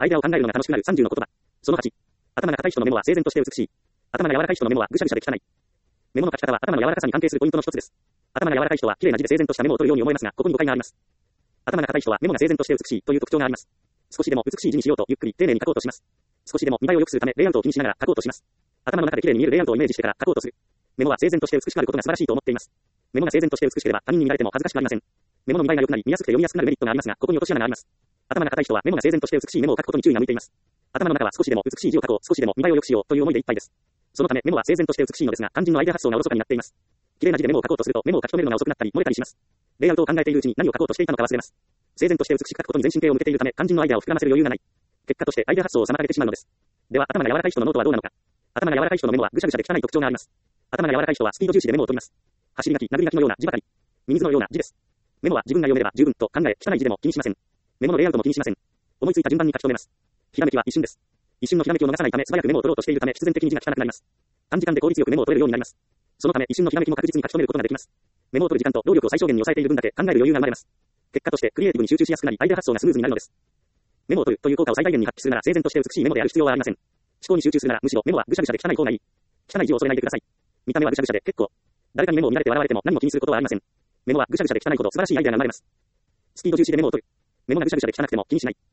アイデアを考えるのが楽しくなる30の言葉。その8。頭が硬い人のメモは整然として美しい。頭が柔らかい人のメモはぐしゃぐしゃで汚い。メモの書き方は頭の柔らかさに関係するポイントの一つです。頭が柔らかい人は綺麗な字で整然としたメモを取るように思えますが、ここに誤解があります。頭が硬い人はメモが整然として美しいという特徴があります。少しでも美しい字にしようとゆっくり丁寧に書こうとします。少しでも見栄えを良くするためレイアウトを気にしながら書こうとします。頭の中で綺麗に見えるレイアウトをイメージしてから書こうとする。メモは整然として美しくあることが素晴らしいと思っています。メモが整然として美しければ他人に見られても恥ずかしくありません。メモの見栄えが良くなり見やすくて読みやすくなるメリットがありますが、ここに落とし穴があります。頭が硬い人はメモが整然として美しいメモを書くことに注意が向いています。頭の中は少しでも美しい字を書こう、少しでも見栄えを良くしようという思いでいっぱいです。そのためメモは整然として美しいのですが、肝心のアイデア発想がおろそかになっています。綺麗な字でメモを書こうとするとメモを書き留めるのが遅くなったり漏れたりします。レイアウトを考えているうちに何を書こうとしていたのか忘れます。整然として美しく書くことに全神経を向けているため肝心のアイデアを膨らませる余裕がない。結果としてアイデア発想を妨げてしまうのです。では頭が柔らかい人のノートはどうなのか。頭が柔らかい人のメモはぐしゃぐしゃで汚い特徴があります。頭が柔らかい人はスピード重視でメモを取ります。走り書き、殴り書きのような字ばかり。ミミズのような字です。メモは自分が読めれば十分と考え、汚い字でも気にしません。メモのレイアウトも気にしません。思いついた順番に書き留めます。ひらめきは一瞬です。一瞬のひらめきを逃さないため素早くメモを取ろうとしているため必然的に字が汚くなります。短時間で効率よくメモを取れるようになります。そのため一瞬のひらめきも確実に書き留めることができます。メモを取る時間と労力を最小限に抑えている分だけ考える余裕が生まれます。結果としてクリエイティブに集中しやすくなりアイデア発想がスムーズになるのです。メモを取るという効果を最大限に発揮するなら整然として美しいメモである必要はありません。思考に集中するならむしろメモはぐしゃぐしゃで汚い方がいい。汚い字を恐れないでください。見た目はぐしゃぐしゃで結構。誰かにメモを見られて笑われても何も気にすることはありません。メモはぐしゃぐしゃで汚いほど素晴らしいアイデアが生まれます。スピード重視でメモを取る。メモがぐしゃぐしゃで汚くても気にしない。